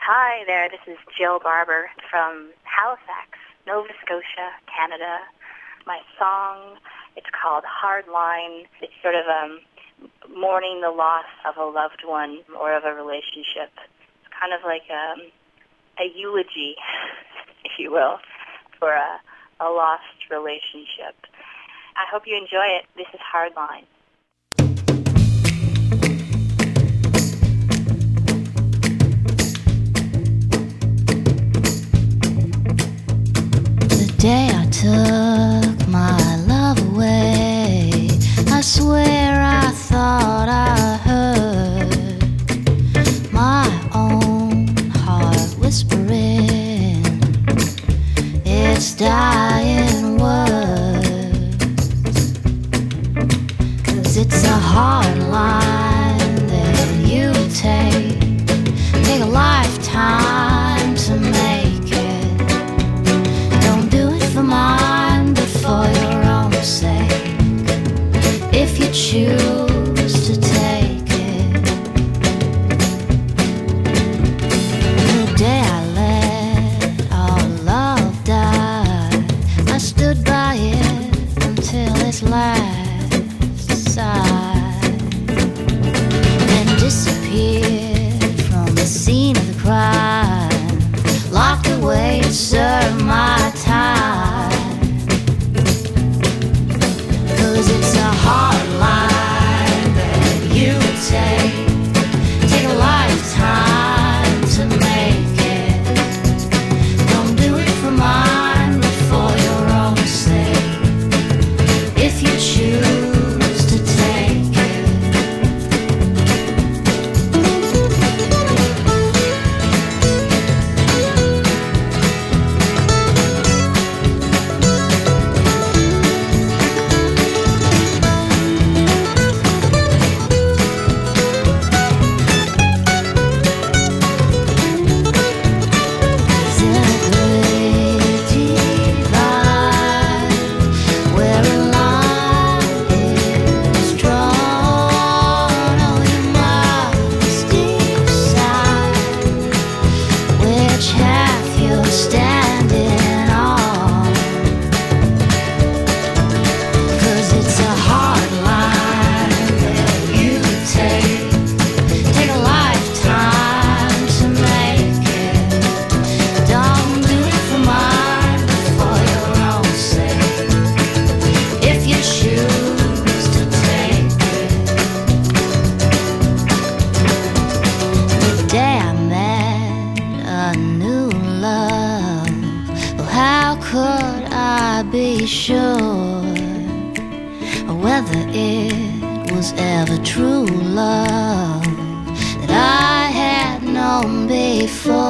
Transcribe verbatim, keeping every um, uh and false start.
Hi there, this is Jill Barber from Halifax, Nova Scotia, Canada. My song, it's called Hard Line. It's sort of um, mourning the loss of a loved one or of a relationship. It's kind of like um, a eulogy, if you will, for a, a lost relationship. I hope you enjoy it. This is Hard Line. The day I took my love away, I swear I thought I heard my own heart whispering its dying words. 'Cause it's a hard line that you take, take a lifetime to make it. Don't do it for mine, but for your own sake. If you choose to take it. The day I let our love die, I stood by it until its last sigh, then disappeared from the scene of the crime, locked away to serve my time. 'Cause it's a hard line that you take, take a lifetime to make it. Don't do it for mine, but for your own sake. If you choose to take it. Be sure whether it was ever true love that I had known before.